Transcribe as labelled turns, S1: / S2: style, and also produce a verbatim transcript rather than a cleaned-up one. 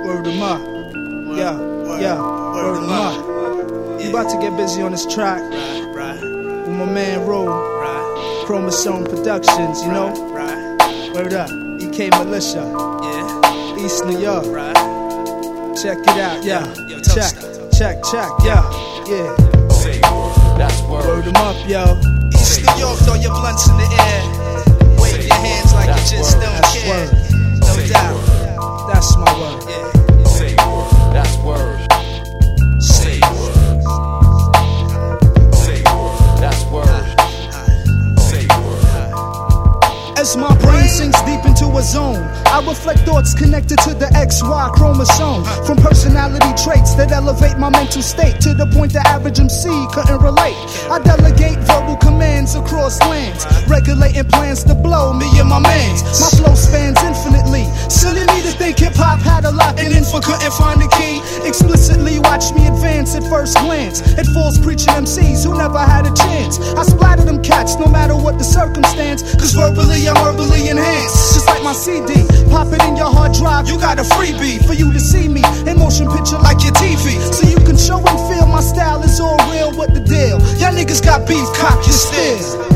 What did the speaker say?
S1: Word 'em up. Yeah, yeah, word 'em up. You about to get busy on this track with my man Ro, Chromosome Productions, you know? Word up, E K Militia, East New York. Check it out, yeah. Check, check, check, yeah, yeah. Word 'em up, yo.
S2: East New York, throw your blunts in the air. Wave your hands like you just don't
S1: That's
S2: care.
S1: word.
S2: No doubt.
S1: That's my word.
S2: Yeah.
S3: That's word.
S2: Say
S3: word. Say word. That's word. Say word.
S1: As my brain sinks deep into a zone, I reflect thoughts connected to the X Y chromosome. From personality traits that elevate my mental state to the point the average M C couldn't relate. I delegate verbal commands across lands, regulating plans to blow me and my mans. My flow spans infinitely. Silly me to think hip-hop had a lock and info couldn't find the key. Explicitly watch me advance at first glance. It falls preaching M Cs who never had a chance. I splatter them cats no matter what the circumstance, cause verbally I'm verbally enhanced. Just like my C D, pop it in your hard drive, you got a freebie for you to see me in motion picture like your T V, so you can show and feel my style is all real. What the deal? Y'all niggas got beef, cock your steel.